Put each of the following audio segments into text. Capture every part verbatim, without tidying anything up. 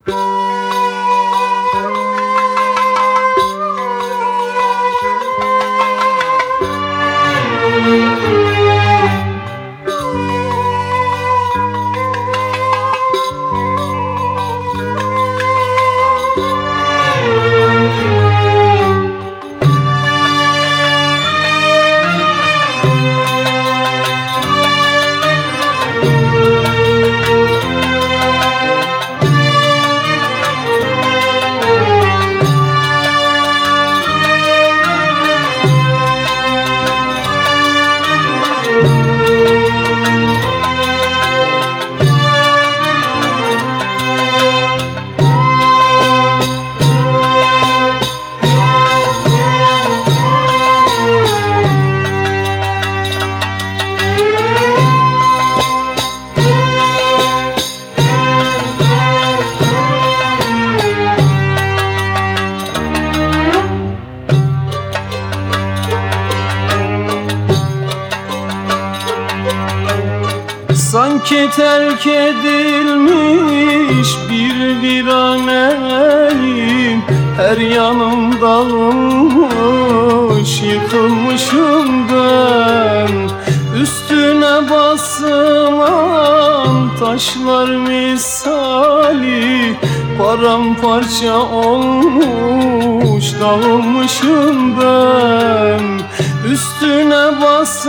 Sanki terk edilmiş bir viraneyim, her yanım dağılmış, yıkılmışım ben. Üstüne basılan taşlar misali, paramparça olmuş, dağılmışım ben. Üstüne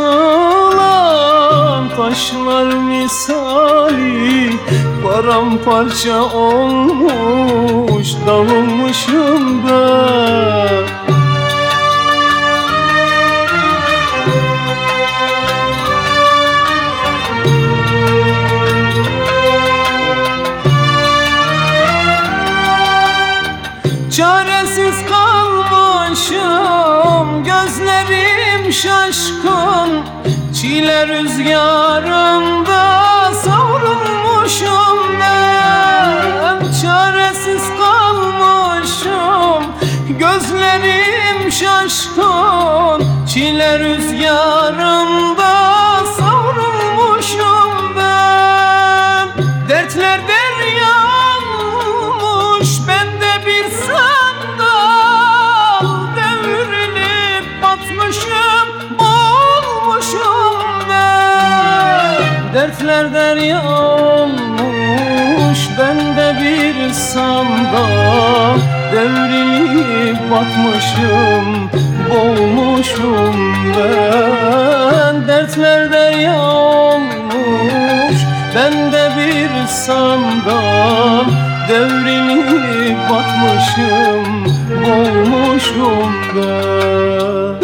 basılan taşlar misali, paramparça olmuş, dağılmışım ben. Çaresiz kalmışım, gözlerim şaşkın, çile rüzgarında savrulmuşum ben. Çaresiz kalmışım, gözlerim şaşkın, çile rüzgarında savrulmuşum ben. Dertler deryanmış, ben de bir sandal, devrilip batmışım, boğulmuşum ben. Dertler derya olmuş, ben de bir sandal, devrilip batmışım, boğulmuşum ben. Dertler derya olmuş, ben de bir sandal, devrilip batmışım, boğulmuşum ben.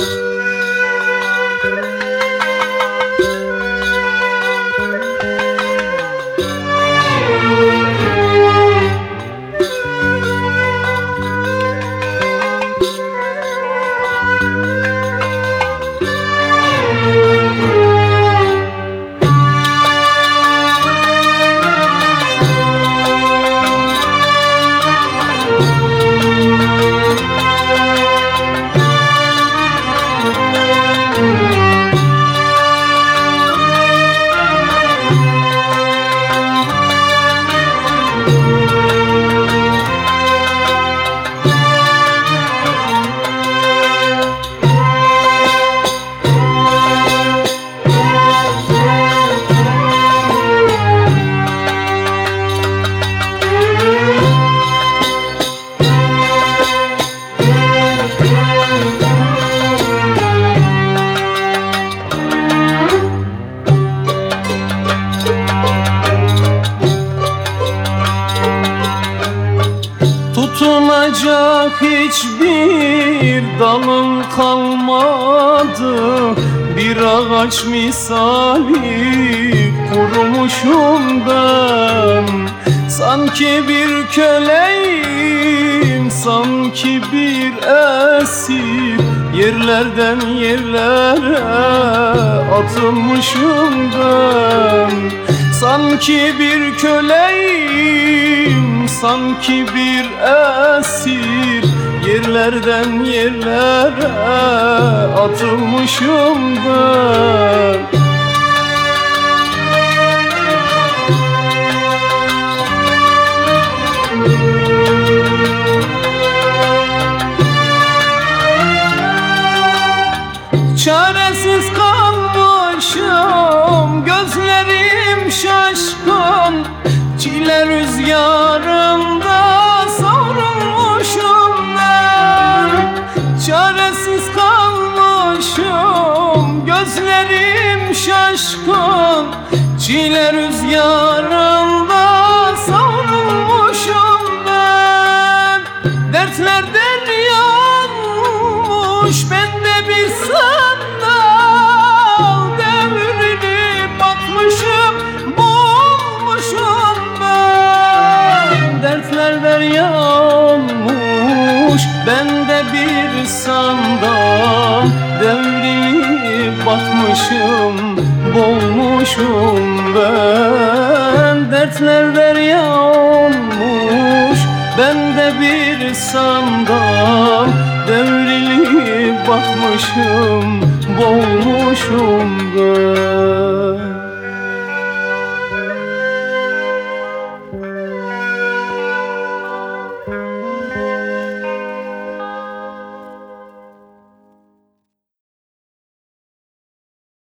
Tutunacak hiçbir dalım kalmadı, bir ağaç misali kurumuşum ben. Sanki bir köleyim, sanki bir esir, yerlerden yerlere atılmışım ben. Sanki bir köleyim, sanki bir esir, yerlerden yerlere atılmışım ben. Çile rüzgarında savrulmuşum ben. Dertlerden yanmış bende bir sandal. Devrilip batmışım, boğulmuşum ben. Dertlerden yanmış bende bir sandal. Devrilip batmışım, boğulmuşum ben. Dertlerden yanmış bende bir sandal. Devrilip batmışım, boğulmuşum ben.